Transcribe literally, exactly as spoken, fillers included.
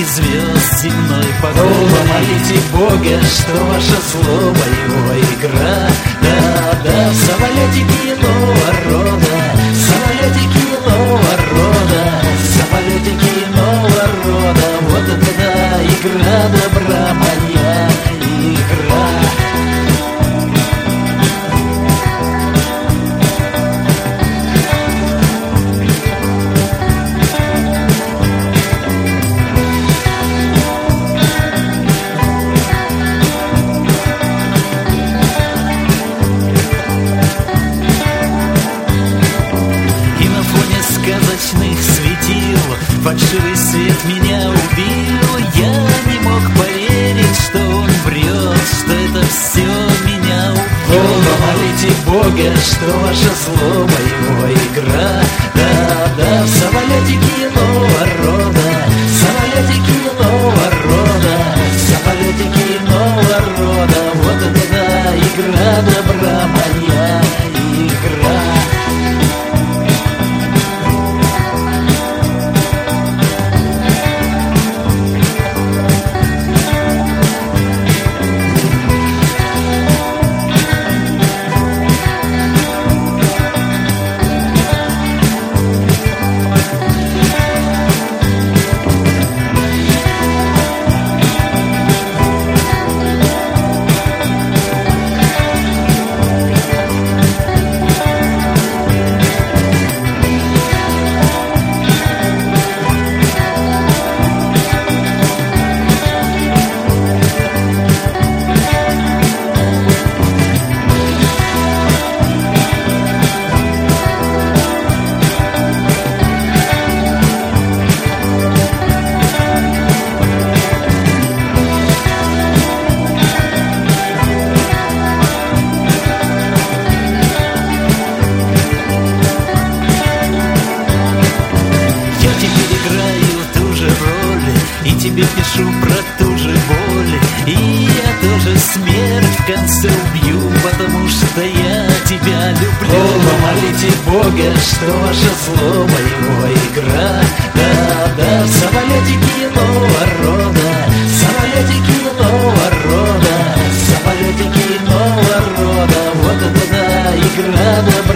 звезд земной покой. О, молите Бога, что ваша злоба его игра. Да, да, самолетики иного рода, самолетики иного рода, самолетики иного рода. Вот это да, игра добра, моя игра. Сказочных светил фальшивый свет меня убил. Я не мог поверить, что он врет, что это все меня убьет. О, молите Бога, что ваша злоба его игра. Да, да, самолетики иного рода, самолетики иного рода, самолетики иного рода. Вот это да, игра добра, моя игра. Тебе пишу про ту же боль, и я тоже смерть в конце убью, потому что я тебя люблю. О, молите Бога, что ваша злоба его игра. Да, да, самолетики иного рода, самолетики иного рода, самолетики иного рода. Вот это да, игра добра.